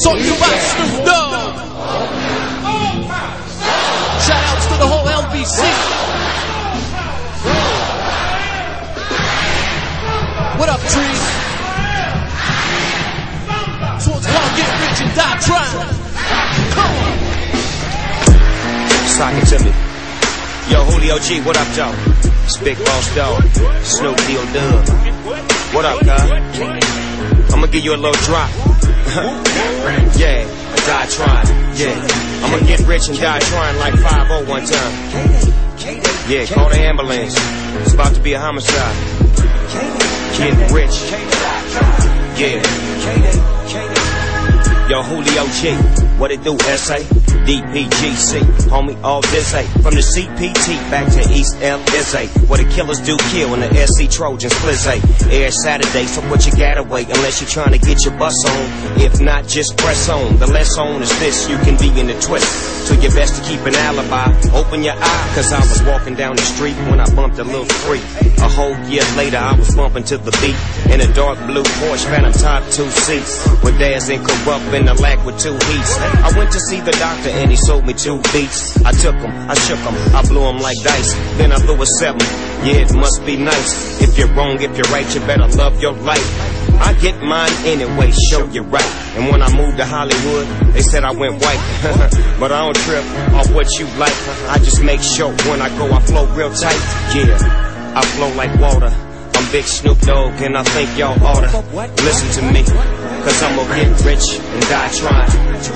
talking about Snoop Dogg. Shout outs to the whole LBC. What up, trees? So it's called Get Rich and Die Trying. Come on. Sock it to me. Yo, Julio G, what up, Joe? It's Big Boss Dog, Snoop D-O-Dub. What up, God? I'ma give you a little drop. Yeah, die trying. Yeah, I'ma get rich and die trying like 5-0 one time. Yeah, call the ambulance. It's about to be a homicide. Get rich. Yeah. Yo, Julio G, what it do, S.A.? DPGC, homie, all this A. From the CPT back to East LSA, where the killers do kill and the SC Trojans flizz. Air Saturday, so what you gotta wait unless you're trying to get your bus on. If not, just press on. The less on is this, you can be in the twist. Do your best to keep an alibi. Open your eye, cause I was walking down the street when I bumped a little freak. A whole year later, I was bumping to the beat in a dark blue Porsche Phantom top 2 seats. With Daz and Corrupt in the lack with 2 heats. I went to see the doctor and he sold me 2 beats. I took them, I shook them, I blew them like dice. Then I blew a 7. Yeah, it must be nice. If you're wrong, if you're right, you better love your life. I get mine anyway, show you right. And when I moved to Hollywood, they said I went white. But I don't trip off what you like. I just make sure when I go, I flow real tight. Yeah, I flow like water. I'm Big Snoop Dogg, and I think y'all oughta listen to me, cause I'm gonna get rich and die trying.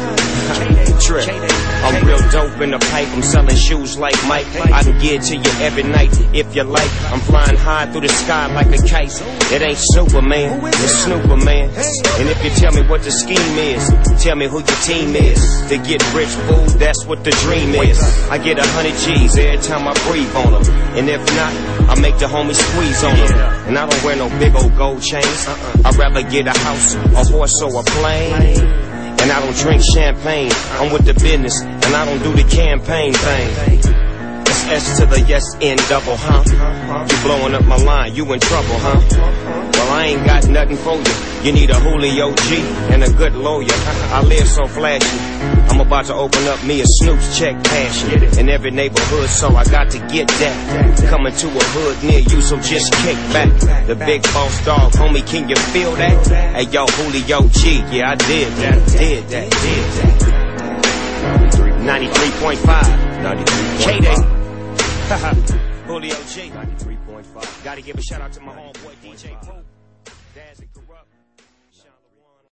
Trip. I'm real dope in the pipe, I'm selling shoes like Mike. I can get to you every night if you like. I'm flying high through the sky like a kite. It ain't Superman, it's Snooperman. And if you tell me what the scheme is, tell me who your team is. To get rich, fool, that's what the dream is. I get 100 G's every time I breathe on them. And if not, I make the homies squeeze on them. And I don't wear no big old gold chains. I'd rather get a house, a horse, or a plane. And I don't drink champagne, I'm with the business, and I don't do the campaign thing. It's S to the yes N double, huh? You blowing up my line, you in trouble, huh? Well, I ain't got nothing for you. You need a Julio G and a good lawyer. I live so flashy, I'm about to open up me a Snoop's check passion in every neighborhood, so I got to get that. Coming to a hood near you, so just kick back. The Big Boss Dog, homie, can you feel that? Hey, yo, Julio G, yeah, I did that. 93.5 K-Day. Julio G, 93.5. Gotta give a shout out to my homeboy DJ Pooh, Daz and Corrupt.